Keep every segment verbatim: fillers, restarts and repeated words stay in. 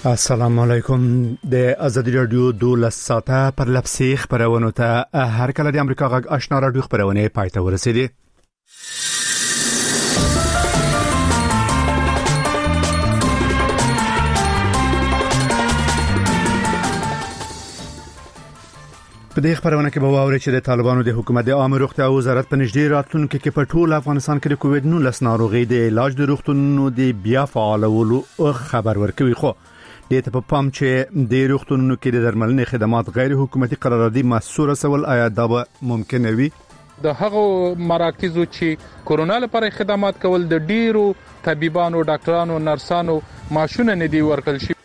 السلام علیکم. د ازادي رادیو دولس ساعته پر لپسي خبرونه ته هر کله د امریکا غږ آشنا رادیو خبرونه پاتې ورسېدي. په دې خبرونه کې به واوري چې د طالبانو د حکومت د عامه روغتیا وزارت په نږدې راتلونکو کې په ټول افغانستان کې د کووډ نولس ناروغي د علاج د روغتونونو د بیا فعالولو خبر ورکوي. خو د ته په پام چې د روغتونونو کې د درملنې خدمات غیر حکومتي قراردادي محصور سول آیا دا به ممکن وي؟ د هغو مراکزو چې کورونا لپاره خدمات کول د ډیرو طبيبانو، ډاکټرانو، نرسانو ماشونه نه دی ورکړل شي.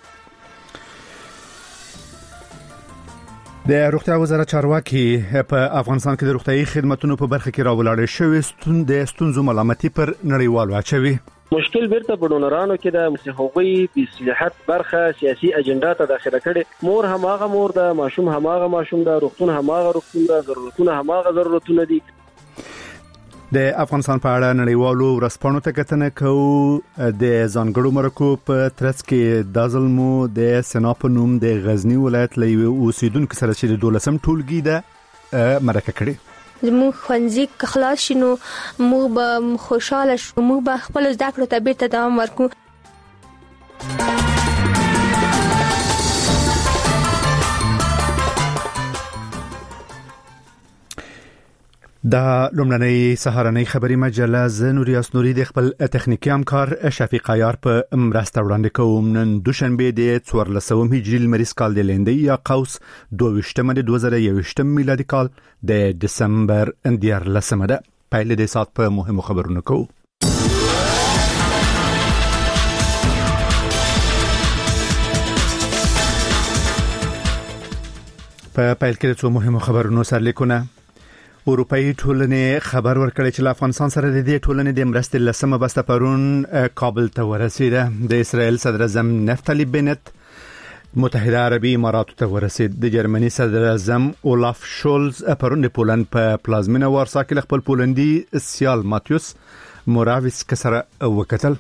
د روغتیا وزارت چارواکي په افغانستان کې د روغتيایي خدماتو په برخه کې راولاړ شوی ستون د ستونزو ملامتي پر نړیوال واچوي. مشکل بیرته په ډونرانو کې د مسیحوي د صلاحیت برخه سیاسي اجنډا ته داخله کړي. مور هماغه مور د ماشوم هماغه ماشوم د روغتون هماغه روغتون د ضرورتونه هماغه ضرورتونه دي. د افغانستان په اړه نړیوالو ورسپانو ته کتنه کوو. د ځانګړو مرکو په ترڅ کې د ظلمو د سناپ نوم د غزنی ولایت لوي اوسیدونکو سره چې د دولسم ټولګي د مرکه کړي. موږ خنځي خلاص شنو، موږ به خوشاله شو، موږ به خپل زده کړو ته بیرته دوام ورکو. دا لومړنۍ سهارنۍ خبري مجله ز نوریاس نوري د خپل تخنیکی همکار شفیق عیار په مرسته وړاندې کوم. نن دوشنبه د څوارلسم هجري لمریز کال د لندې یا قوس دوه ویشتمه د دوه زره یوویشتم میلادي کال د دسمبر دیارلسمه ده. پایله د سات په مهمو خبرونو کوو. په پایل کې څو مهمو خبرونو سرلیکونه. اروپאי ټولنې خبر ورکړی چې افغانستان سره د دې ټولنې د مرستې لسمه بسته پرون کابل ته ورسیده. د اسرائیل صدر اعظم نفتالی بنت متحده عربي اماراتو ته ورسید. د جرمني صدر اعظم اولاف شولز پرون د پولند په پلازمینه وارسا کې خپل پولندي سیال ماتیوس موراویتسک سره وکتل.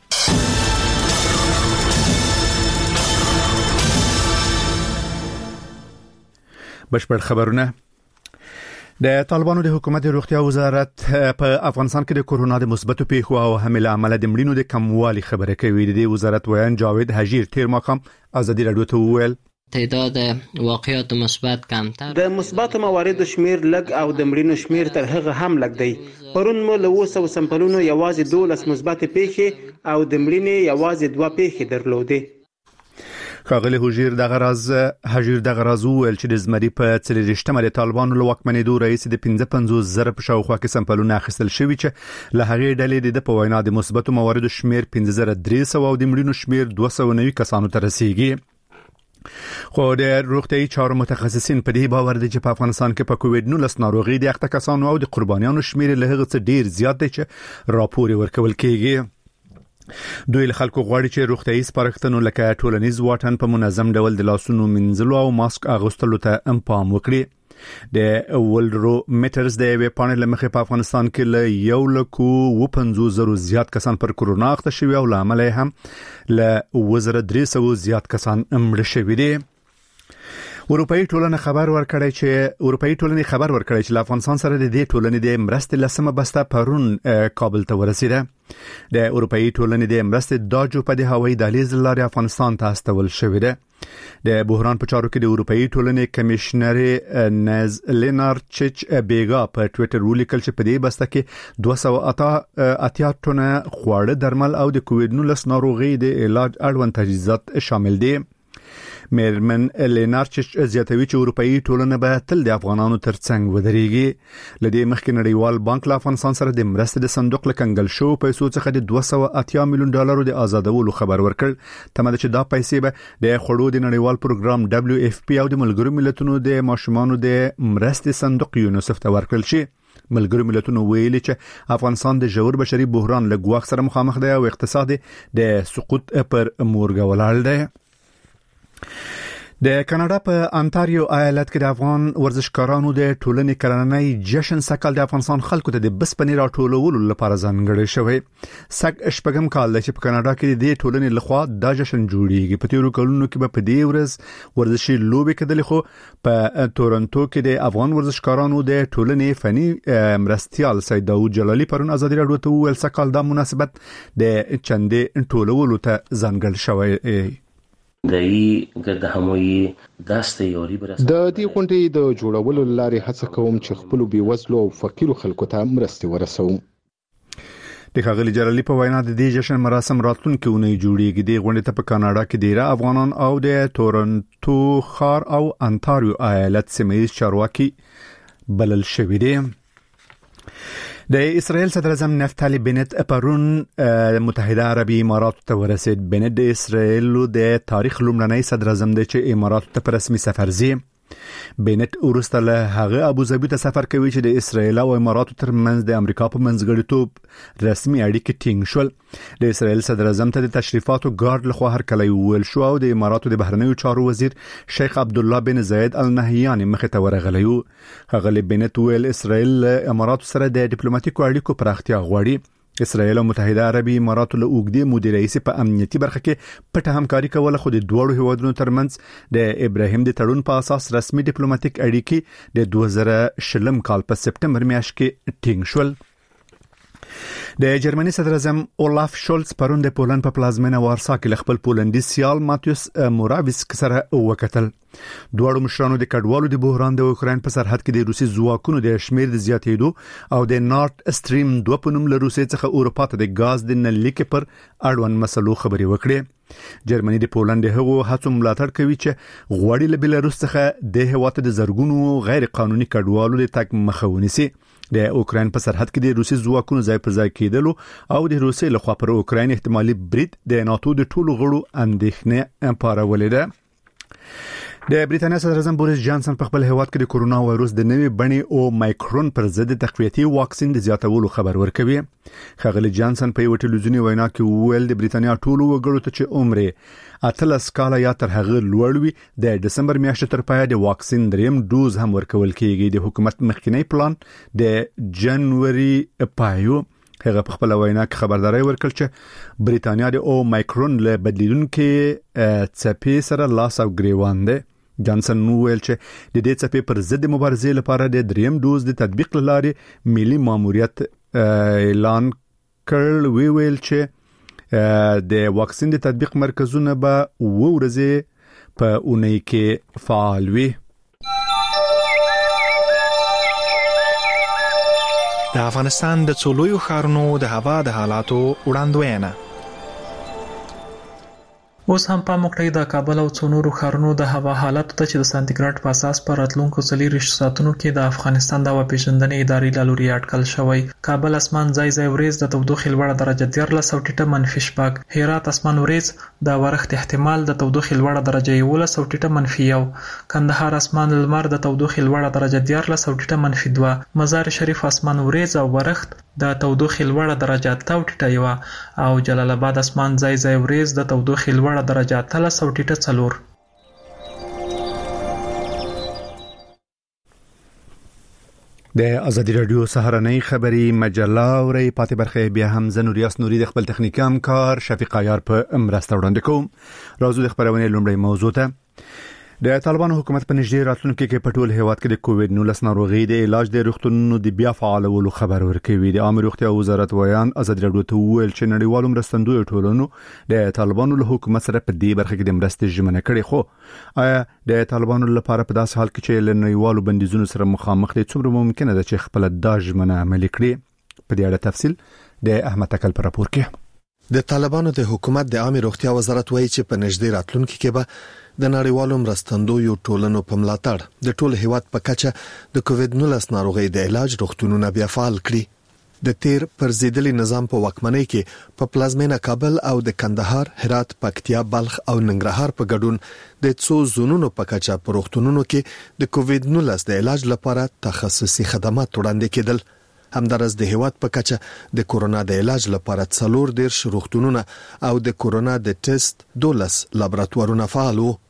بشپړ خبرونه. د طالبانو د حکومت روغتیا وزارت په افغانستان کې د کورونا د مثبتو پیښو او حمله عمل د مړینو د کموالي خبره کوي. د وزارت ویان جاوید حجیر تیر ماقام ازادي رادیو ته وویل تعداد واقعات مثبت کمتر، د مثبت مواردو شمیر لږ او د مړینو شمیر تر هغه هم لږ دی. پرون مو له اوسه سمپلونو یوازې دولس مثبت پیښې او د مړینې یوازې دوه پیښې درلودې. خاغلی حجیر د غراز حجیر د غراز ول چې د زمری په څلورشتمه د طالبانو له واکمنېدو رئیس د پنځه پنځوس زره په شاوخوا کې سمپلونه اخیستل شوی چې له هغې ډلې د په وینا د مثبتو مواردو شمیر پنځه زره درې سوه او د مړینو شمیر دوه سوه نوي کسانو ته رسیږي. خو د روغتيایي چارو متخصصین په دې باور دي چې په افغانستان کې په کووډ نولس ناروغي د اخته کسانو او د قربانیانو شمیر له هغه څخه ډیر زیات دی چې راپور ورکول کیږي. دوی له خلکو غواړي چې روغتيایي سپارښتنو لکه ټولنیز واټن په منظم ډول د لاسونو مینځلو او ماسک اغوستلو ته پام وکړي. د ولډرو میټرز د وی پانل مخې په افغانستان کې له یو لکو و پنځوس زره زیات کسان پر کورونا اخته شوي او لامل هم له وزره درې سوه زیات کسان مړه شوي دي. اروپאי ټولنه خبر ورکړی چې اروپאי ټولنه خبر ورکړی چې افغانستان سره د دې ټولنې د مرستې لسمه بسته پرون کابل ته ورسیده. د اروپאי ټولنې د مرستې داجو په د هوایي دهلیز لارې افغانستان ته استول شوې ده. د بحران په چارو کې د اروپאי ټولنې کمشنر نز لینارچچ بیگا په ټوئیټر ولیکل چې په دې بسته کې دوه سوه اتیا ټنه خواړه، درمل او د کووډ نولس ناروغي د علاج اړوند تجهیزات شامل دي. میرمن لینارچچ زیاتوي چې اروپאי ټولنه به تل د افغانانو ترڅنګ ودرېږي. لدې مخکې نړیوال بانک له افغانستان سره د مرستې د صندوق لکنګل شو پیسو څخه د دوه سوه اتیا میلیون ډالرو د آزادولو خبر ورکړ. تمه ده چې دا پیسې به د خړو د نړیوال پروګرام دبليو اف پی او د ملګرو ملتونو د ماشومانو د مرستې صندوق یونیسف ته ورکړل شي. ملګرو ملتونو ویلي چې افغانستان د ژور بشري بحران له ګواښ سره مخامخ دی او اقتصاد د سقوط پر مورګه ولاړ دی. د کاناډا په انټاریو ایالت کې د افغان ورزشکارانو د ټولنې کلنۍ جشن سکل د افغانستان خلکو ته د بسپنې راټولولو لپاره ځانګړی شوی. سک شپږم کال چې په کاناډا کې د ټولنې لخوا دا جشن جوړیږي. په تیرو کلونو کې به په دې ورځ ورزشي لوبې کېدلې، خو په تورنټو کې د افغان ورزشکارانو د ټولنې فني مرستيال سید داوود جلالي پرون ازادي راډیو ته ویل سکل د مناسبت د چندې ټولولو ته ځانګړی شوی. دای ګرد هموي داسته یوري برسه د دې غونډې د جوړولو لارې هڅه کوم چې خپل بیوزلو او فقیرو خلکو ته مرستې ورسوم. د ښاغلي جلالي په وینا د دې جشن مراسم راتلونکي اونۍ جوړیږي. د غونډې ته په کاناډا کې ډیره افغانان او د تورنټو ښار او انټاریو ایالت سیمه چارواکي بلل شوي دي. د اسرائیل صدر اعظم نفتالی بنت پرون متحده عربی امارات ته ورسید. بنت د اسرائیل د تاریخ لومړنی صدر اعظم دی چې امارات ته په رسمي سفر ځي. بنت ورسته له هغه ابوظبي ته سفر کوي چې د اسرائیل او اماراتو ترمنځ د امریکا په منځګړیتوب رسمي اړیکې ټینګ شول. د اسرائیل صدر اعظم ته د تشریفاتو ګارد لخوا هرکلی ویل شو او د اماراتو د بهرنیو چارو وزیر شیخ عبد الله بن زاید ال نهیان مخه ته ورغلی و. هغه بنت ویل اسرائیل اماراتو سره د ډیپلوماټیکو اړیکو پراختیا غواړي. اسرائیل او متحده عربي اماراتو له اوګدې مودې رئیس په امنیتي برخه کې پټه همکاري کوله، خو د دوړو هیوادونو ترمنځ د ابراهیم د تړون په اساس رسمي ډیپلوماټیک اړیکې د دوه زره شلم کال په سپټمبر میاشت کې ټینګ شول. د جرمني صدر اعظم اولاف شولز پرون د پولند په پلازمینه وارسا کې خپل پولندي سیال ماتیوس موراویسک سره وکتل. دوړو مشرانو د کډوالو د بحران د اوکراین په سرحد کې د روسي ځواکونو د شمیر د زیاتېدو او د نارت استریم دوه په نوم له روسي څخه اروپا ته د غاز د نلیک پر اړوند مسلو خبري وکړي. جرمني د پولند هغو هڅو ملاتړ کوي چې غواړي له بلاروس څخه د هیواد د زرګونو غیر قانوني کډوالو د تګ مخه ونیسي. د اوکراین په سرحد کې د روسي ځواکونو ځای پر ځای کېدلو او د روسي لخوا پر اوکراین احتمالي برید د ناتو د ټولو غړو اندېښنه پارولې ده. د بریټانیا صدر اعظم بوریس جانسن په خپل هیواد کې د کورونا وایروس د نوې بڼې او مایکرون پر ضد تقویتي واکسین د زیاتولو خبر ورکوي. ښاغلي جانسن په یو ټلویزیونی وینا کې ویل د بریټانیا ټولو وګړو ته چې عمر اتلس کاله یا تر هغه لوړ وي د دسمبر میاشتې تر پایه د واکسین دریم دوز هم ورکول کیږي. د حکومت مخکینی پلان د جنوري پایو هغه په خپل وینا کې خبرداري ورکړ چې بریټانیا د او مایکرون له بدلیدونکو څپې سره لاس او ګریوان ده. جانسن نو ویل چې د دې څپې پر ضد مبارزې لپاره د دریم دوز د تطبیق لارې ملي ماموریت اعلان کړ. وی ویل چې د واکسین د تطبیق مرکزونه به ورځې په اونۍ کې فعال وي. د افغانستان د څولویو ښارونو د هوا د حالاتو وړاندوینه. اوس هم په مکړی د کابل او څو نورو ښارونو د هوا حالت ته چې د سانتیګریډ په اساس پر راتلونکو څلور ساعتونو کې د افغانستان د هوا پیژندنې ادارې له لوري اټکل شوی. کابل اسمان ځای ځای وريز د تودوخې لوړه درجه دیارلس او ټیټه منفي شپږ. هرات اسمان وريز د ورښت احتمال د تودوخې لوړه درجه یولس او ټیټه منفي یو. کندهار اسمان لمر د تودوخې لوړه درجه دیارلس او ټیټه منفي دوه. مزار شریف اسمان وريز او ورښت د تودوخې لوړه درجه اته او ټیټه یو. او جلال آباد اسمان ځای ځای وريز د تودوخې لوړه درجه اتلس او ټیټه څلور. د ازادي رادیو سهارنۍ خبری مجله اوري پاتې برخه بیا هم زنوریاس نوري د خپل تخنیکی همکار شفیق عیار په مرسته وړاندې کوم. راځو د خبرونه لومړی موضوع ته. د طالبانو حکومت په نږدې راتلونکو کې په ټول هیواد کې د کووډ نولس ناروغي د علاج د روغتونونو د بیا فعالولو خبر ورکوي. د عامه روغتیا وزارت ویان ازادي رادیو ته ویل چې نړیوالو مرستندوی ټولنو د طالبانو له حکومت سره په دې برخه کې د مرستې ژمنه کړې. خو آیا د طالبانو لپاره په داسې حال کې چې له نړیوالو بندیزونو سره مخامخ دي څومره ممکنه ده چې خپل د ژمنه عملي کړي؟ په دې اړه تفصیل د احمد تکل پر راپور کې. د طالبانو د حکومت د عامه روغتیا وزارت وایي چې په نږدې راتلونکو کې به د نړیوالو مرستندویو ټولنو په ملاتړ د ټول هیواد په کچه د کووډ نولس ناروغي د علاج روغتونونه بیا فعال کړي. د تیر پر زیدلي نظام په واکمنۍ کې په پلازمینه کابل او د کندهار، هرات، پکتیا، بلخ او ننګرهار په ګډون د څو زونونو په کچه په روغتونونو کې د کووډ نولس د علاج لپاره تخصصي خدمات وړاندې کېدل. همدارس د هیواد په کچه د کورونا د علاج لپاره څلور دیرش روغتونونه او د کورونا د ټیسټ دولس لابراتوارونه فعال وو.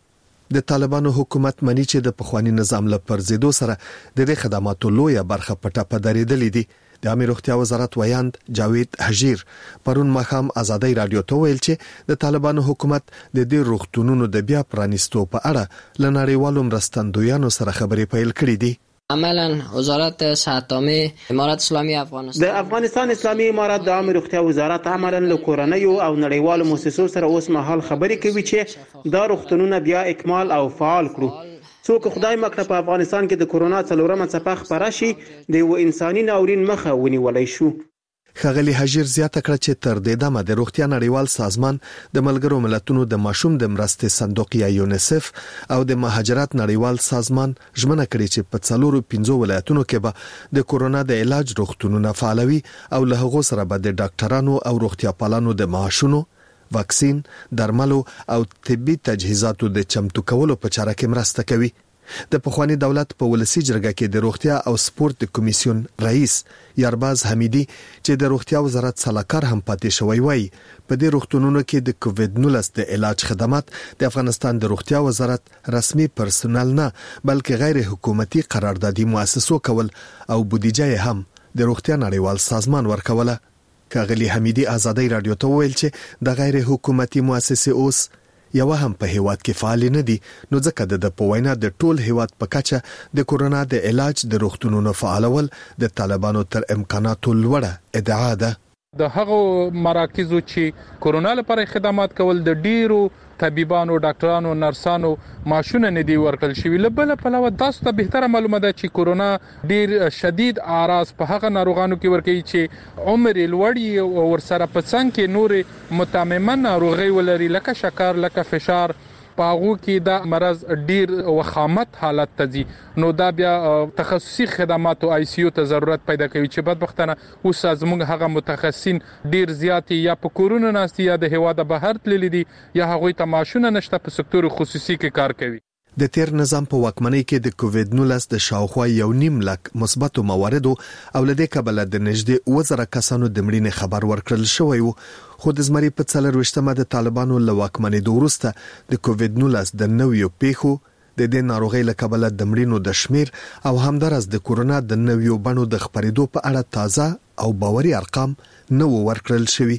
د طالبانو حکومت منی چې د پخوانی نظام لپاره زیدو سره د دې خدماتو لویه برخه پټه پدریدلې دي. د امیر روغتیا وزارت ویاند جاوید حجیر پرون مخام ازادي رادیو ته ویل چې د طالبانو حکومت د دې روغتونونو د بیا پرانیستو په اړه لنړیوالو مرستندویانو سره خبرې پیل کړې دي. عملا وزارت صحت عامه امارات اسلامي افغانستان د افغانستان اسلامي امارات د عامه روغتیا وزارت عملا له کورنیو او نړیوالو مؤسسو سره اوس مهال خبرې کوي چې دا روغتونونه بیا اکمال او فعال کړو. څوک خدای مکړه په افغانستان کې د کورونا څلورمه څپه خپره شي د یو انساني ناورین مخه ونیولای شو. خغلی حجیر زیاته کړه چې تر دې دمه د روغتیا نړیوال سازمان د ملګرو ملتونو د ماشوم د مرستې صندوق یا یونیسف او د مهاجرت نړیوال سازمان ژمنه کړې چې په څلورو پنځو ولایتونو کې به د کورونا د علاج روغتونونه فعالوي او له هغو سره به د ډاکټرانو او روغتیا پالانو د معاشونو، واکسین، درملو او طبي تجهیزاتو د چمتو کولو په چاره کې مرسته کوي. د پخوانی دولت په ولسی جرګه کې د روغتیا او سپورت کمیسیون رئیس یارباز حمیدی چې د روغتیا وزارت سلاکار هم پاتې شوی وای په دې روغتونونو کې د کووډ نولس د علاج خدمات د افغانستان د روغتیا وزارت رسمي پرسونل نه بلکې غیر حکومتي قراردادي مؤسسو کول او بودیجه هم د روغتیا نړیوال سازمان ورکوله. کاغلی حمیدی ازادي رادیو ته ویل چې د غیر حکومتي مؤسسې اوس یو هم په هیواد کې فعال نه دي، نو ځکه د پوینه د ټول هیواد په کچه د کورونا د علاج د روغتونونو فعالول د طالبانو تر امکاناتو لوړه ادعا ده. د هغو مراکزو چې کورونا لپاره خدمات کول د ډیرو طبيبانو، ډاکټرانو، نرسانو ماشونه نه دی ورکل شوی. لبل په لور تاسو ته به تر معلومه ده چې کورونا ډیر شدید اعراض په هغه ناروغانو کې ورکوي چې عمر لوړی او ورسره په څنګ کې نور متممه ناروغي ولري لکه شکر، لکه فشار، پاغو کې دا مرض ډیر وخامت حالت ته ځي. نو دا بیا تخصصي خدماتو آی سی یو ته ضرورت پیدا کوي چې بدبختانه اوس زموږ هغه متخصصین ډیر زیات یا په کورونا ناستي یا د هوا د بهر تللی دي یا هغه ته ماشونه نشته په سکتور خصوصي کې کار کوي. د تیر نظام په واکمنۍ کې د کووډ نولس د شاوخوا یو نیم لک مثبتو مواردو او لدې کبله د نږدې وزره کسانو د مړینې خبر ورکړل شوی وو. خو د زمري په څلور وشتمه د طالبانو له واکمنۍ وروسته د کووډ نولس د نویو پیښو د دې ناروغۍ له کبله د مړینو د شمیر او همدارس د کورونا د نویو بڼو د خپرېدو په اړه تازه او باوري ارقام نو ورکړل شوی.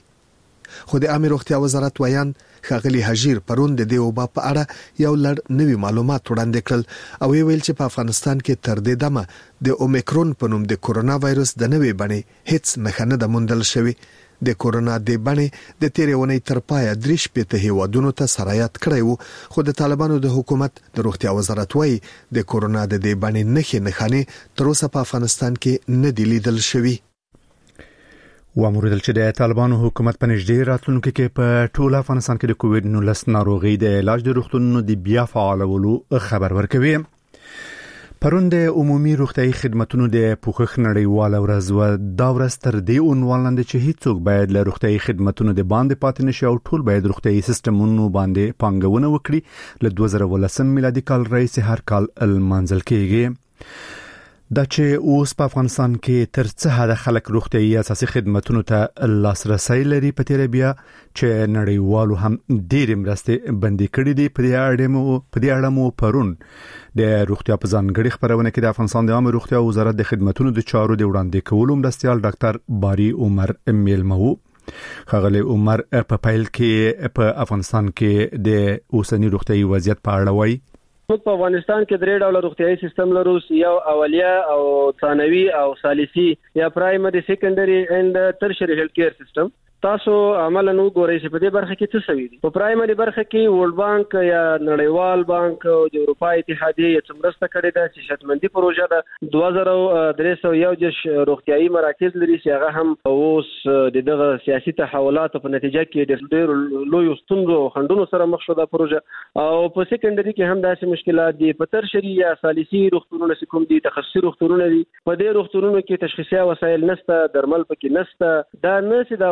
خو د امیر روغتیا وزارت ویاند خغلی حجیر پرون د دې وبا په اړه یو لړ نوي معلومات وړاندې کړل او ویل چې په افغانستان کې تر دې دمه د اومیکرون په نوم د کورونا وایرس د نوې بڼې هیڅ نښه نه ده موندل شوې. د کورونا د بڼې د تیرې ونې تر پایه درې شپېته هیوادونو ته سرایت کړی وو، خو د طالبانو د حکومت د روغتیا وزارت وایي د کورونا د دې بڼې نښې نښانې تر اوسه په افغانستان کې نه دی لیدل شوی. واموردل چې د طالبانو حکومت په نږدې راتلونکو کې په ټول افغانستان کې د کووډ نولس ناروغي د علاج د روغتونونو د بیا فعالولو خبر ورکوي. پرون د عمومي روغتيایي خدماتو د پوښښ نړیواله ورځ و. دا ورځ تر دې عنوان لاندې چې هیڅوک باید له روغتيایي خدماتو د باندې پاتې نشي او ټول باید روغتيایي سیستمونو باندې پانګونه وکړي. له دوه زره ولسم میلادي کال راهیسې هر کال المنځل کېږي. دا چې اوس په افغانستان کې تر څه حد خلک روغتيایي اساسي خدماتو ته لاسرسي لري په تیر بیا چې نړیوالو هم ډېر مرستې بندي کړې دي. په دې اړه مو په دې اړه مو پرون د روغتیا په ځانګړي خبرونه کې د افغانستان د عامه روغتیا وزارت د خدماتو د چارو د وړاندې کولو مرستيال ډاکټر باري عمر میلمو خغلی عمر په پیل کې په افغانستان کې د اوسنی روغتيایي وضعیت په اړه وایي. موږ په افغانستان کې درې ډول روغتيایي سیستم لرو، یو اولیه او ثانوي او ثالثي یا پرایمري سیکنډري اند ترشري هیلث کیر سیستم. تاسو عملاً وګورئ چې په دې برخه کې څه شوی دي. په پرایمري برخه کې ورلد بانک یا نړیوال بانک او د اروپا اتحادیه یې څمرسته کړې ده چې شتمندي پروژه ده. دوه زره درې سوه یو جش روغتيایي مراکز لري چې هغه هم اوس د دغه سیاسي تحولاتو په نتیجه کې د ډېر لوی ستونزو او خنډونو سره مخ شوه دا پروژه. او په سیکنډري کې هم داسې مشکلات دي. په ترشري یا ثالثي روغتونونو چې کوم دي تخصصي روغتونونه دي، په دې روغتونونو کې تشخیصي وسایل نشته، درمل پکې نشته. دا نه چې دا اوس دا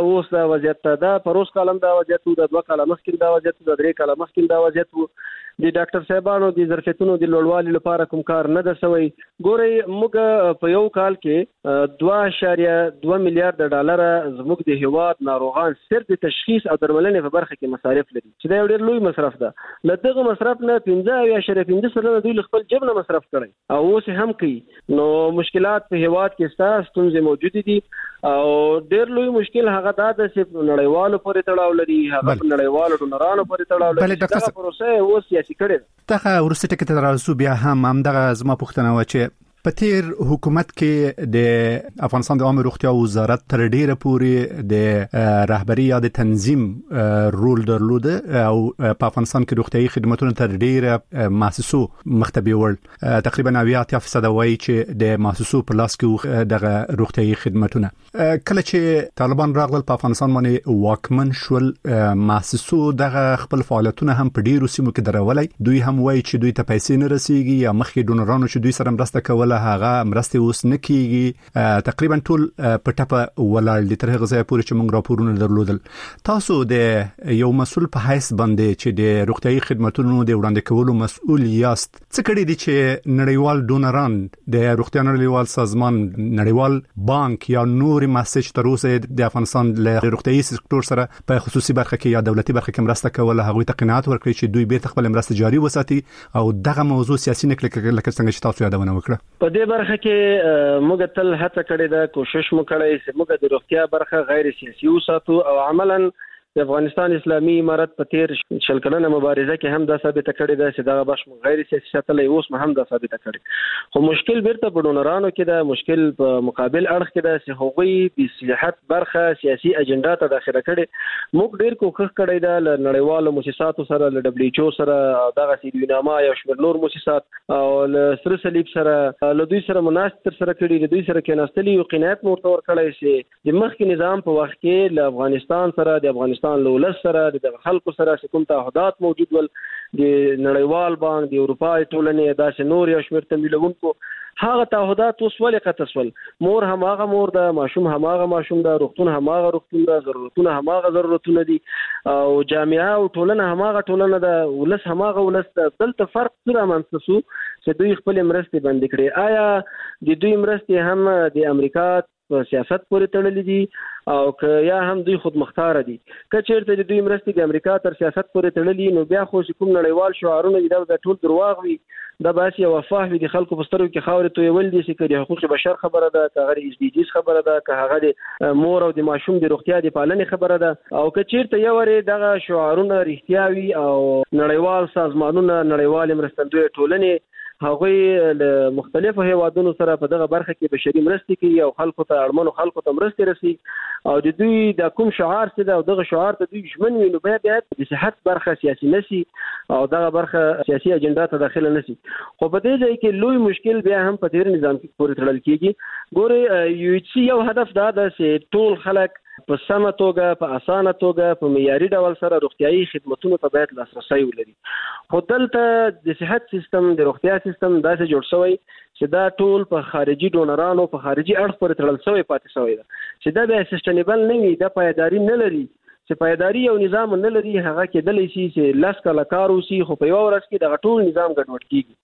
دا وضعیت دا پروس کالم دا وضعیت دا دوه کاله مخکې دا وضعیت دا درې کاله مخکې دا وضعیت وو د ډاکټر صاحبانو د ظرفیتونو د لوړوالي لپاره کوم کار نه ده شوی. ګوري موږ په یو کال کې دوه اعشاریه دوه میلیارډ ډالر زموږ د هیواد ناروغان صرف د تشخیص او درملنې په برخه کې مصارف لري چې دا یو ډېر لوی مصرف ده. له دغه مصرف نه پنځه اعشاریه پنځه سلنه دوی خپل جیب نه مصرف کړي او اوس هم کوي. نو مشکلات په هیواد کې ستاسو ستونزې موجود دي او ډېر لوی مشکل هغه دا ده چې نړیوالو پورې تړاو لري، هغه نړیوالو ډونرانو پورې تړاو لري. دا پروسه اوس سیاسي کړي. دغه ورسته کې تر رسو بیا هم هم دغه زما پوښتنه و چې په تیر حکومت کې د افغانستان د عامه روغتیا وزارت تر ډیره پورې د رهبری یا د تنظیم رول درلوده او په افغانستان کې روغتیايي خدماتونه تر ډیره مؤسسو مختبي ول تقریبا نوي فیصد وایي چې د مؤسسو په لاس کې دغه روغتیايي خدماتونه کله چې طالبان راغلل په افغانستان باندې واکمن شول مؤسسو دغه خپل فعالیتونه هم په ډیرو سیمو کې درولای. دوی هم وایي چې دوی ته پیسې نه رسیږي یا مخکې ډونرانو چې دوی سره مرسته کوله هغه مرسته اوس نه کیږي. تقریبا ټول په ټپه ولاړ دي تر هغه ځای پورې چې موږ راپورونه درلودل. تاسو د یو مسؤل په حیث باندې چې د روغتیايي خدماتو د وړاندې کولو مسؤل یاست څه کړی دي چې نړیوال ډونران د روغتیا نړیوال سازمان نړیوال بانک یا نور مسج تر اوسه د افغانستان له روغتیايي سکتور سره په خصوصي برخه کې یا دولتي برخه کې مرسته کوله هغه ته قناعت ورکړي چې دوی به خپل مرسته جاري وساتي او دغه موضوع سیاسي نه کړي لکه څنګه چې تاسو یادونه وکړه. په دې برخه کې موږ تل هڅه کړې ده، کوشش مو کړی چې موږ د روغتیا برخه غیر سیاسي وساتو او عملاً د افغانستان اسلامي امارت په تیر شل کلنه مبارزه کې هم دا ثابت کړی ده چې دا بخش غیر سیاسي ساتلې اوس هم دا ثابت کړی. خو مشکل بیرته په ډونرانو کې ده، مشکل په مقابل اړخ کې ده چې هغوی د صلاحیت برخه سیاسي اجنډا ته داخله کړي. موږ ډیر کوښښ کړی ده له نړیوالو مؤسساتو سره، له دبليو ایچ او سره او دغه سیدوینامه یو شمېر نور مؤسسات او له سره صلیب سره له دوی سره مناسب سره کړي، د دوی سره کېناستلي او قناعت مورته ور کړی چې د مخکې نظام په وخت کې له افغانستان سره د افغانستان له ولس سره د خلکو سره کوم تعهدات موجود ول د نړیوال بانک د اروپای ټولنې داسې نور یو شمېر تمویلونکو هغه تعهدات اوس ولې قطسول. مور هم هغه مور ده، ماشوم هم هغه ماشوم ده، روغتون هم هغه روغتون ده، ضرورتونه هم هغه ضرورتونه دي او جامعه او ټولنه هم هغه ټولنه ده، ولس هم هغه ولس ده. دلته فرق څه رامنځته شو چې دوی خپل مرستې بند کړي؟ آیا د دوی مرستې هم د امریکا په سیاست پورې تړلې دي او که یا هم دوی خود مختار دي؟ که چیرته د دوی مرستې د امریکا تر سیاست پورې تړلې نو بیا خو کوم نړیوال شعارونه دي دا ټول دروغ وي، دا بس یو وفاه وي د خلکو په سترګو کې خاورې تویول دي چې د حقوق بشر خبره ده، که هغه ایس ډي جیز خبره ده، که هغه د مور او د ماشوم د روغتیا د پالنې خبره ده. او که چیرته یو ور دغه شعارونه رښتیا وي او نړیوال سازمانونه نړیوال مرستندوی ټولنې هغه له مختلفو هیوادونو سره په دغه برخه کې بشري مرستې کوي او خلکو ته اړمنو خلکو ته مرستې رسي او د دوی د کوم شعار څه ده او دغه شعار ته دوی ژمن وي نو بیا بیا د صحت برخه سیاسي نشي او دغه برخه سیاسي اجنډا ته داخله نشي. خو په دې ځای کې لوی مشکل بیا هم په تیر نظام کې پورې تړل کیږي. ګوره یو څه یو هدف دا ده چې ټول خلک په سمه توګه په اسانه توګه په معیاري ډول سره روغتيایي خدماتونو ته باید لاسرسي ولري. خو دلته د صحت سیستم د روغتیا سیستم داسې جوړ شوی چې دا ټول په خارجي ډونرانو په خارجي اړخ پورې تړل شوی پاتې شوی ده چې دا به سستینبل نه وي، دا پایداري نه لري. چې پایداري او نظام نه لري هغه کېدلی شي چې لاس کله کار وسی خو په یو ورځ کې دغه ټول نظام ګډوډ کیږي.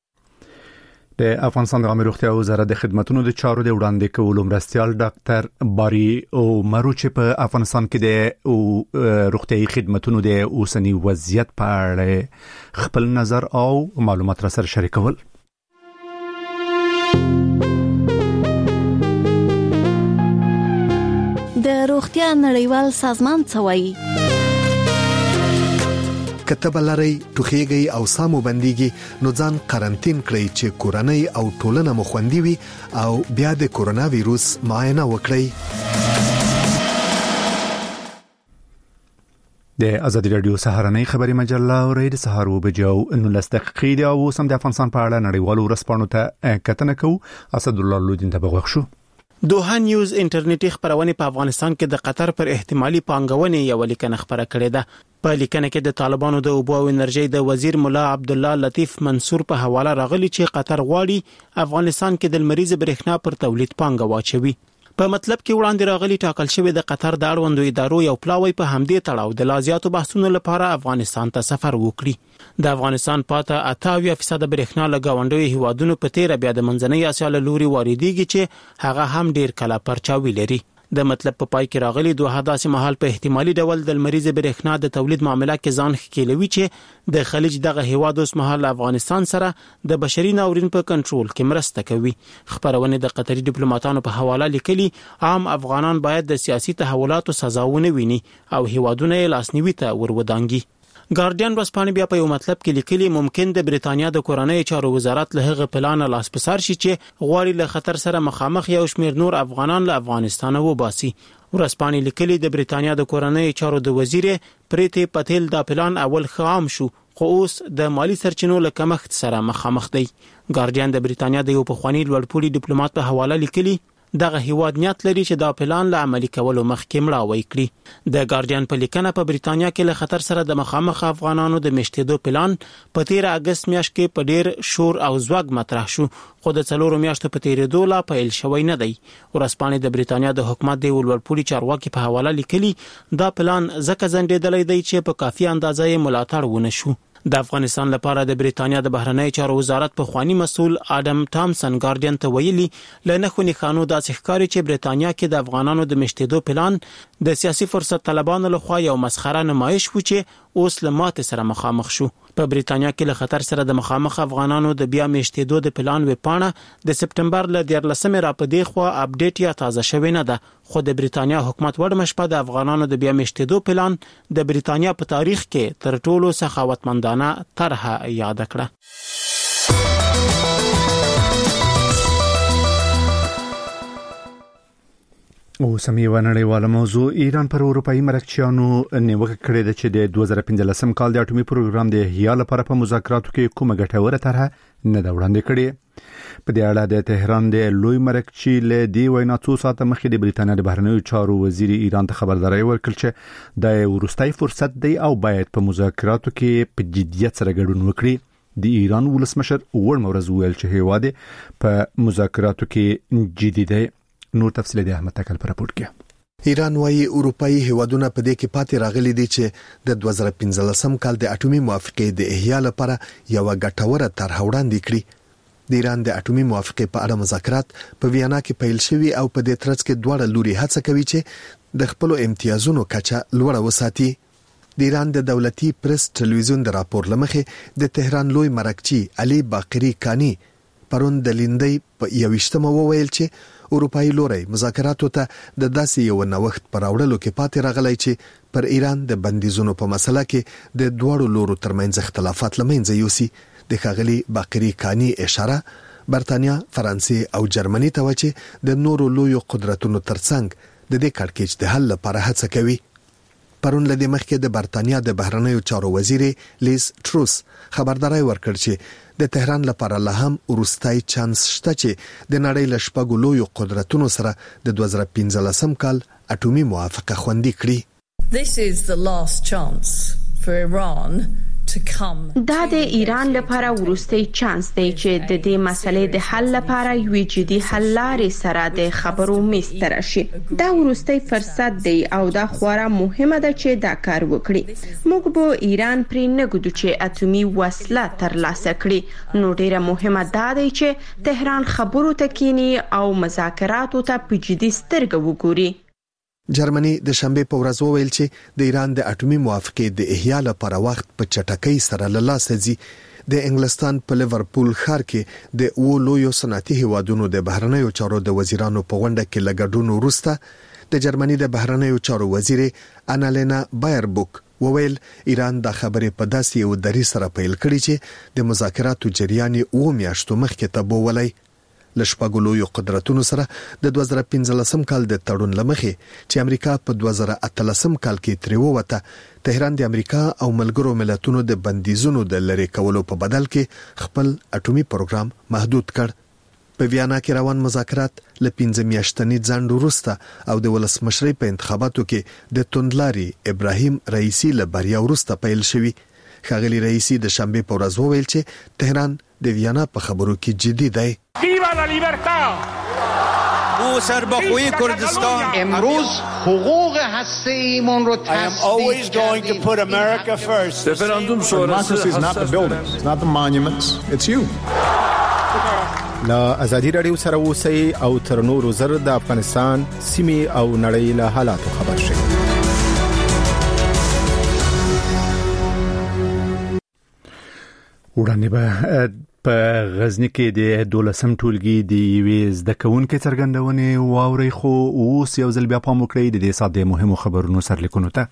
د افغانستان د عامه روغتیا وزارت د خدماتو د چارو د وړاندې کولو مرستيال ډاکټر باري او مروچ په افغانستان کې د روغتيایي خدماتو د اوسنی وضعیت په اړه خپل نظر او معلومات را سره شریکول. د روغتیا نړیوال سازمان څه وایي؟ کتب لري ټوخیږي او سامو بنديږي نو ځان قرنټین کړئ چې کورونی او ټولنه مو خوندي وي او بیا د کورونا وایروس معاینه وکړئ. د ازادي رادیو سهارنۍ خبري مجله اورید سهار وبجو انه لستققي دی او سم د افغانستان په اړه نړیوالو رسپانو ته کتنه کو. اسد الله لودین ته بغوښ شو. دوها نیوز انټرنیټي خبرونه په افغانستان کې د قطر پر احتمالي پانګونې یو لیکنه خبره کړې ده. په لیکنه کې د طالبانو د اوبو او انرژي د وزیر مولا عبد الله لطیف منصور په حواله راغلي چې قطر غواړي افغانستان کې د لمریز برېښنا پر تولید پانګه واچوي. په مطلب کې وړاندې راغلي ټاکل شوی د قطر د اړوندو ادارو یو پلاوی په همدې تړاو د لازیاتو بحثونو لپاره افغانستان ته سفر وکړي. د افغانستان پاته اتاویا فیصد برېښنا له ګاونډیو هیوادونو په تیر بیا د منځنۍ اسیا له لوري واردېږي چې هغه هم ډیر کله پرچاوي لري. د مطلب په پای کې راغلي دوه حداسي محل په احتمالي ډول د لمریز برېښنا د تولید معاملې کې ځان ښکیلوي چې د خلیج دغه هیواد اوس مهال افغانستان سره د بشري ناورین په کنټرول کې مرسته کوي. خبرونه د قطري ډیپلوماټانو په حواله لیکلي عام افغانان باید د سیاسي تحولاتو سزاونه ویني او هیوادونه یې لاسنیوي ته ورودانګي. ګارډین ورځپاڼه بیا په یو مطلب کې لیکلي ممکن د بریتانیا د کورنۍ چارو وزارت له هغه پلان لاس پسار شي چې غواړي له خطر سره مخامخ یو شمېر نور افغانان له افغانستان وباسي. ورځپاڼه لیکلي د بریتانیا د کورنۍ چارو د وزیر پریتی پټیل دا پلان اول خام شو خو اوس د مالی سرچینو له کمښت سره مخامخ دی. ګارډین د بریتانیا د یو پخوانی لوړپوړي ډیپلوماټ په حواله لیکلي دغه هیواد نیت لري چې دا پلان له عملي کولو مخکې مړاوی کړي. د ګارډین په لیکنه په بریتانیا کې له خطر سره د مخامخ افغانانو د میشتېدو پلان په تیر اگست میاشت کې په ډیر شور او زوګ مطرح شو خو د څلورو میاشتو په تیرېدو لا پیل شوی نه دی. ورځپاڼه د بریتانیا د حکومت د ولورپوړي چارواکي په حواله لیکلي دا پلان ځکه ځنډېدلی دی چې په کافي اندازه یې ملاتړ ونه شو. د افغانستان لپاره د بریتانیا د بهرنی چارو وزارت په خوانی مسول آدم ټامسن ګارډین ته ویلي لنه خو نه خانو داسې ښکاري چې بریتانیا کې د افغانانو د مشتېدو پلان د سیاسي فرصت طلبانو لخوا یو مسخره نمایش و چې اوس له ماته سره مخامخ شو. په بریتانیا کې له خطر سره د مخامخ افغانانو د بیا مشتېدو د پلان وپاڼه د سپټمبر له دیارلسمې را پدې خو اپډیټ یا تازه شوی نه ده خو د بریتانیا حکومت وړ مشپه د افغانانو د بیا مشتېدو پلان د بریتانیا په تاریخ کې تر ټولو سخاوتمندانه طرحه یاد کړه. او سمې ونړیواله موضوع ایران پر اروپאי مرکچیانو نیوکه کړې ده چې د دوه زره پنځلسم کال د اټومي پروګرام د احیا لپاره په مذاکراتو کې کومه ګټوره طرحه نه ده وړاندې کړې. په دې اړه د تهران د لوی مرکچی له دی وینا څو ساعته مخکې د بریتانیا د بهرنیو چارو وزیر ایران ته خبرداري ورکړه چې د ورستۍ فرصت دی او باید په مذاکراتو کې په جدیت سره ګډون وکړي. د ایران ولسمشر وړ مورز ویل چې هیواد په مذاکراتو کې جدي دی. نور تفصیل د احمد تکل پر راپورټ کې. ایران وايي اروپאי هیوادونه په دې کې پاتې راغلي دي چې د دوه زره پنځلسم کال د اټومي موافقې د احیا لپاره یو ګټوره طرحه وړاندې کړي. د ایران د اټومي موافقې په اړه مذاکرات په ویانا کې پیل شوي او په دې ترڅ کې دواړه لوري هڅه کوي چې د خپل امتیازونو کچه لوړه وساتي. د ایران د دولتي پریس ټلویزیون د راپور لمخې د تهران لوی مرکچی علي باقری کانی پرون د لیندۍ په یوشتمه وویل چې اروپאי لوري مذاکراتو ته د داسې یو نوښت پر اورلو کې پاتې راغلی چې پر ایران د بندیزونو په مسله کې د دوړو لورو ترمنځ اختلافات لمنځه یوسي. د ښاغلي باقری کانی اشاره برتانیا، فرانسې او جرمني ته و چې د نورو لویو قدرتونو ترڅنګ د دې کړکېچ د حل لپاره هڅه کوي. پرون لدې مخکې د برتانیا د بهرنیو چارو وزیر لیز ټروس خبرداري ورکړ چې د تهران لپاره له هم ورستای چانس شته چې د نړۍ له شپږو لویو قدرتونو سره د دوه زره پنځلسم کال اټومي موافقه خوندي کړي. This is the last chance for Iran دا د ایران لپاره ورستۍ چانس دی چې د دې مسلې د حل لپاره یو جدي حل لارې سره د خبرو میستر شي. دا ورستۍ فرصت دی او دا خورا مهمه ده چې دا کار وکړي. موږ به ایران پرې نه ګدو چې اټومي وسله ترلاسه کړي. نو ډیره مهمه ده چې تهران خبرو ته کینی او مذاکراتو ته په جدي سترګه وګوري. جرمني د شنبه په ورځ وویل چې د ایران د اټومي موافقې د احیا لپاره وخت په چټکۍ سره له لاسه ځي. د انګلستان په لیورپول ښار کې د اوو لویو صنعتي هیوادونو د بهرنیو چارو د وزیرانو په غونډه کې لګډون وروسته د جرمني د بهرنیو چارو وزیر انالینا بایربوک وویل ایران د خبرې په داسې یو دری سره پیل کړی چې د مذاکراتو جریان اوه میاشتو مخکې ته بوولای. لشپږو لویو قدرتونو سره د دوه زره پنځلسم کال د تړون لمخې چې امریکا په دوه زره اتلسم کال کې تری ووته، تهران د امریکا او ملګرو ملتونو د بندیزونو د لری کولو په بدل کې خپل اټومي پروګرام محدود کړ. په ویانا کې روان مذاکرات ل پنځه میاشتنی ځنډ وروسته او د ولسمشرۍ په انتخاباتو کې د توندلاري ابراهیم رئیسی له بریا وروسته پیل شوی. ښاغلي رئیسی د شنبه په ورځ وویل چې تهران د ویانا په خبرو کې جدي دی. Viva la libertad! او سربخوی کردستان امروز حقوق هسته ایمون رو تصدیق کردیم. رفراندوم شورای is not the buildings, it's not the monuments, it's you. لا ازادي رادیو سره اوسئ او تر نورو زر د افغانستان سیمه او نړۍ له حالاتو خبر شئ. وړاندې به په غزنی کې د دولسم ټولګي د یوې زده کوونکې څرګندونې واوري، خو اوس یو ځل بیا پام وکړئ د دې ساده مهمو خبرونو سرلیکونو ته.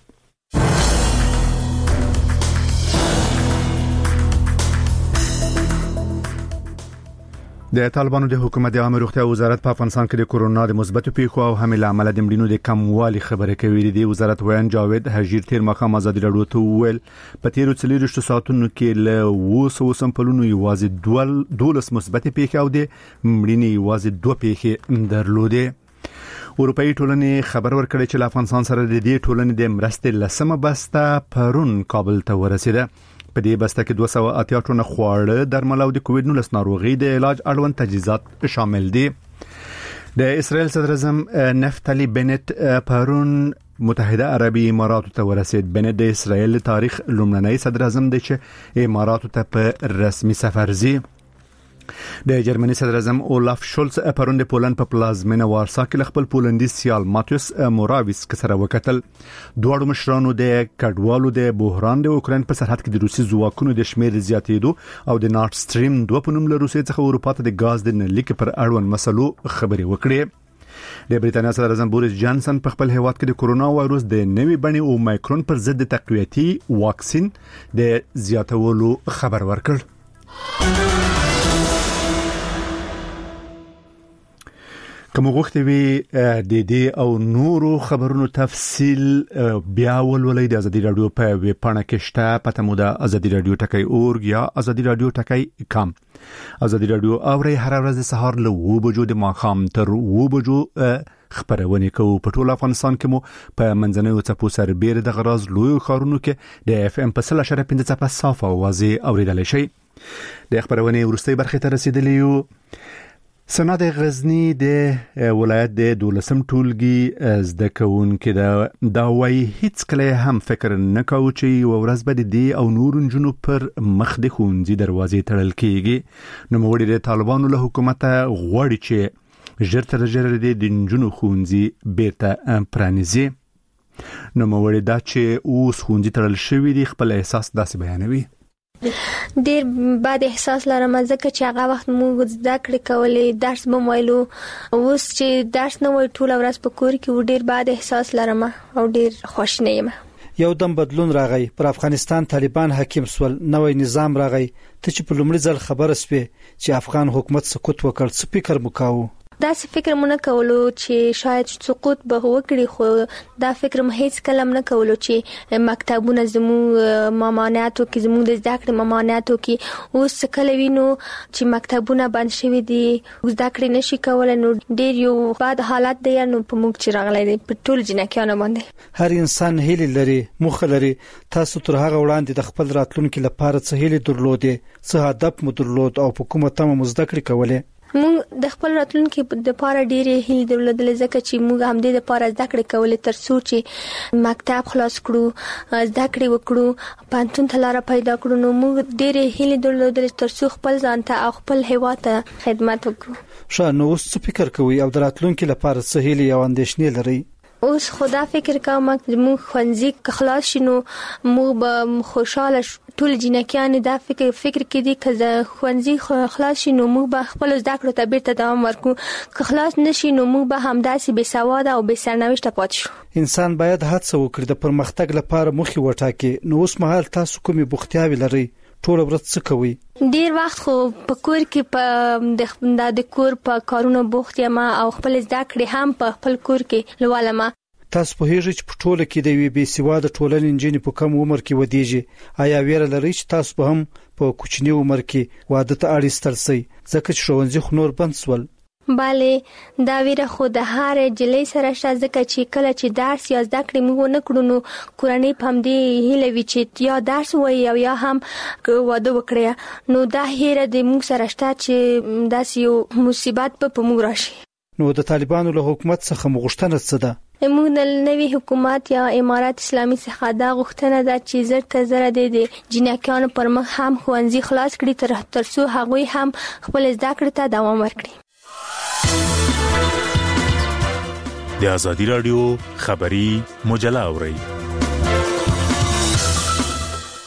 د طالبانو د حکومت د عامه روغتیا وزارت په افغانستان کې د کورونا د مثبتو پیښو او حمل عمل د مړینو د کموالي خبره کوي. د وزارت ویان جاوید حجیر تیر مخام ازادي رادیو ته ویل په تیرو څلورشتو ساعتونو کې له وسو سمپلونو یوازې دول دولس مثبت پیښې او د مړینې یوازې دوه پیښې درلودې. اروپאי ټولنې خبر ورکړی چې افغانستان سره د دې ټولنې د مرستې لسمه بسته پرون کابل ته ورسیده. په دې بسته کې دوه سوه اتیا ټنه خواړه، درمل او د کووډ نولس ناروغي د علاج اړوند تجهیزات شامل دي. د اسرائیل صدر اعظم نفتالی بنت پرون متحده عربی اماراتو ته ورسید. بنت د اسرائیل تاریخ لومړنی صدر اعظم دی چې اماراتو ته په رسمي سفر ځي. د جرمني صدر اعظم اولاف شولز پرون د پولند په پلازمینه وارسا کې خپل پولندي سیال ماتیوس موراویس سره وکتل. دواړو مشرانو د کډوالو د بحران د اوکراین په سرحد کې د روسي ځواکونو د شمیر زیاتېدو او د نارت سټریم دوه په نوم له روسي څخه اروپا ته د غاز د نلیک پر اړوند مسلو خبرې وکړې. د بریتانیا صدر اعظم بوریس جانسن په خپل هیواد کې د کورونا وایروس د نوې بڼې او مایکرون پر ضد تقویتي واکسین د زیاتولو خبر ورکړ. کوم وخت وی د دې او نورو خبرونو تفصیل بیا ولولئ د ازادي رادیو په ویب پاڼه کې شته. پته مو د ازادي رادیو ټکی اورګ یا ازادي رادیو ټکی کام. ازادي رادیو اوري هر ورځ د سهار له و بجو د ماخام تر و بجو خبرونه کوي. په ټول افغانستان کې مو په منځنوي څپو سره بیر د غراز لوی خارونو کې د اف ام په سل اشاره پنځه څپه صافه اوازې اوریدل شي. د خبرونه ورستۍ برخه ته رسیدلی یو. سنا د غزنی د ولایت د دولسم ټولګي زده کوونکې دا دا وایي هیڅ کله هم فکر نه کاوه چې ورځ به د دې او نور جنونو پر مخ د ښوونځي دروازې تړل کیږي. نو موږ د طالبانو له حکومت غواړي چې ژر تر ژره د جنونو ښوونځي بیرته پرانیزي. نو موږ دا چې اوس ښوونځي تړل شوی دی خپل احساس داسې بیانوي. ډیر بد احساس لرم ځکه چې هغه وخت موږ زده کړې کولې، درس به وایلو، اوس چې درس نه وای ټول ورځ په کور کې ډیر بد احساس لرم او ډیر خوشاله یم. یو دم بدلون راغی، پر افغانستان طالبان حاکم سول، نوې نظام راغی. ته چې په لومړي ځل خبره سپې چې افغان حکومت سقوط وکړ، څه فکر وکاو؟ دا څه فکر مونږ کولو چې شاید سقوط به وکړي، خو دا فکر مې هیڅ کلم نه کولو چې مکتبونه زمو ممانعاتو کې زمو د زده کړې ممانعاتو کې اوس کله وینو چې مکتبونه بند شوي دي، زده کړې نشي کولای. نو ډیر یو بد حالت دی نو په موږ چې راغلی دی په ټول جنکیانو باندې. هر انسان هیله لري، موخه لري. تاسو تر هغه وړاندې د خپل راتلونکي لپاره څه هیله درلودې، څه هدف مو درلود او په کومه تمه مو زده کړې کولې؟ موږ د خپل راتلونکي د لپاره ډېرې هیلې درلودلې ځکه چې موږ هم د لپاره زده کړې کولې تر څو چې مکتب خلاص کړو، زده کړې وکړو، پانتون ته لار پیدا کړو. نو موږ ډېرې هیلې درلودلې تر څو خپل ځان ته او خپل هیواد ته خدمت وکړو. ښه، نو اوس څه فکر کوئ او د راتلونکي لپاره څه هیلې او اندېښنې لرئ؟ اوس خدا فکر کوم چې موږ ښوونځي خلاص شینو موږ به خوشاله ټول جنکیان دا فکر فکر کې دي چې ښوونځي خلاص شینو موږ به خپل زده کړو ته بیرته دوام ورکړو، که خلاص نشي نو موږ به همداسې بې سواده او بې سرنوشته پاتې شو. انسان باید هڅه وکړي د پرمختګ لپاره موخې وټاکي. نو اوس مهال تاسو کومې بوختیاوې لرئ؟ ټول ورځ څه کوي؟ ډیر وخت خو په کور کې په د کور په کارونو بوخت یم او خپل زده کړې هم په خپل کور کې لولم. تاسو په هیڅ چې په ټوله کې د وی بي سیواده ټولنې انجینې په کم عمر کې ودیږي، آیا ویره لرئ چې تاسو به هم په کوچنی عمر کې واده ته اړیستل شئ ځکه چې ښوونځي خو نور بند سول؟ بله، دا ویره خو د هر جلۍ سره شته ځکه چې کله چې درس یا زده کړې موږ نه کړو نو کورنۍ په همدې هیله وي چې یا درس وایي او یا هم واده وکړي. نو دا هیره د موږ سره شته چې داسې یو مصیبت به په موږ راشي. نو د طالبانو له حکومت څخه مغشتنه څه ده؟ موږ د نوي حکومت یا امارات اسلامي څخه دا غوښتنه ده چې زر تر زر د جنکیانو پر مخ هم ښوونځي خلاص کړي تر ترڅو هغوی هم خپل زده کړې ته دوام ورکړي. د ازادي رادیو خبری مجله اورئ.